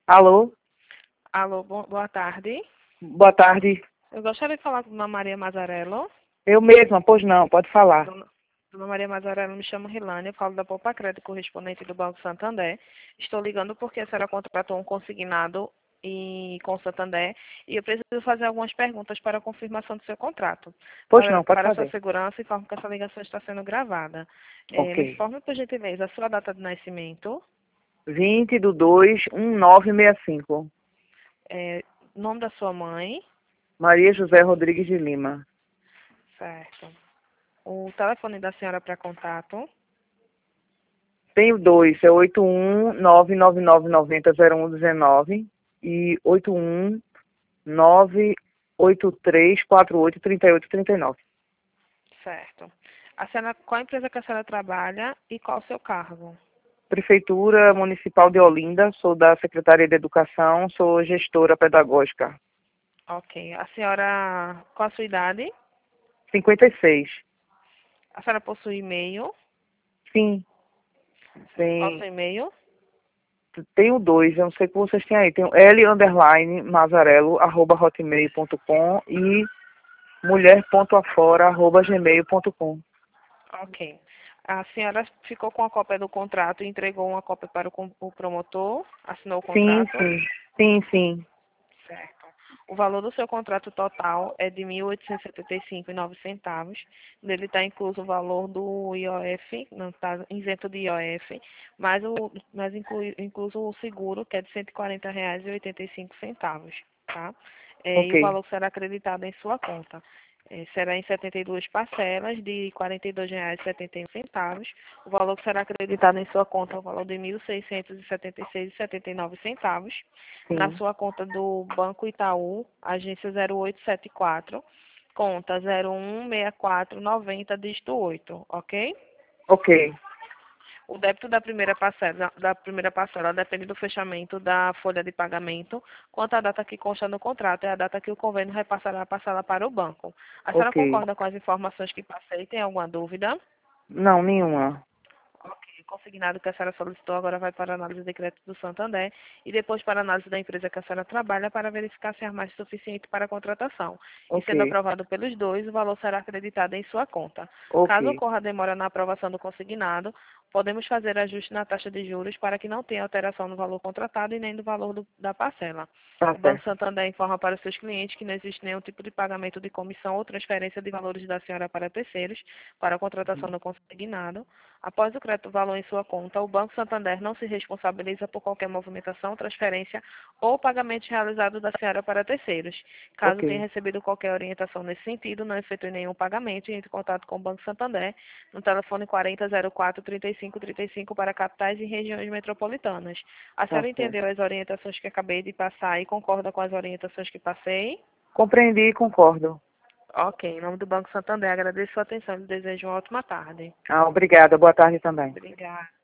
Alô? Alô, boa tarde. Boa tarde. Eu gostaria de falar com Dona Maria Mazarello. Eu mesma, pois não, pode falar. Dona Maria Mazarello, me chamo Rilane, eu falo da Poupa Crédito, correspondente do Banco Santander. Estou ligando porque a senhora contratou um consignado com o Santander e eu preciso fazer algumas perguntas para a confirmação do seu contrato. Pois não, pode Para a sua fazer. segurança, informo que essa ligação está sendo gravada. Ok. Me informe, por gentileza, a sua data de nascimento, 20/2/1965. é, nome da sua mãe, Maria José Rodrigues de Lima. certo. O telefone da senhora para contato. Tenho dois, é 81999900119 e 81983483839. Certo. Qual a empresa que a senhora trabalha e qual o seu cargo? Prefeitura Municipal de Olinda, sou da Secretaria de Educação, sou gestora pedagógica. Ok. A senhora, qual a sua idade? 56. A senhora possui e-mail? Sim, Qual o tem. seu e-mail? Tenho dois, eu não sei o que vocês têm aí. Tenho l_mazarello@hotmail.com e mulher.afora@gmail.com. Ok. A senhora ficou com a cópia do contrato e entregou uma cópia para o promotor? Assinou o Sim, contrato? sim. Sim, sim. Certo. O valor do seu contrato total é de R$ 1.875,09. Nele está incluso o valor do IOF, não está isento de IOF, incluso o seguro, que é de R$ 140,85, tá? E Ok, o valor será acreditado em sua conta. Será em 72 parcelas de R$ 42,71. O valor que será acreditado em sua conta é o valor de R$ 1.676,79. Na sim. sua conta do Banco Itaú, agência 0874, conta 016490 dígito 8, ok? Ok, O débito da primeira parcela depende do fechamento da folha de pagamento, quanto à data que consta no contrato é a data que o convênio repassará a parcela para o banco. A senhora ok. concorda com as informações que passei? Tem alguma dúvida? Não, nenhuma. Ok, consignado que a senhora solicitou agora vai para a análise de crédito do Santander e depois para a análise da empresa que a senhora trabalha para verificar se é mais suficiente para a contratação. E Ok, sendo aprovado pelos dois, o valor será acreditado em sua conta. ok. Caso ocorra demora na aprovação do consignado, podemos fazer ajuste na taxa de juros para que não tenha alteração no valor contratado e nem do valor da parcela. Tá O Banco certo. Santander informa para os seus clientes que não existe nenhum tipo de pagamento de comissão ou transferência de valores da senhora para terceiros para a contratação do consignado. Após o crédito valor em sua conta, o Banco Santander não se responsabiliza por qualquer movimentação, transferência ou pagamento realizado da senhora para terceiros. Caso Ok, tenha recebido qualquer orientação nesse sentido, não efetue nenhum pagamento e entre em contato com o Banco Santander no telefone 4004-3535 para capitais e regiões metropolitanas. A tá senhora certo. entendeu as orientações que acabei de passar e concorda com as orientações que passei? Compreendi e concordo. Ok, em nome do Banco Santander, agradeço a sua atenção e desejo uma ótima tarde. Ah, obrigada. Boa tarde também. Obrigada.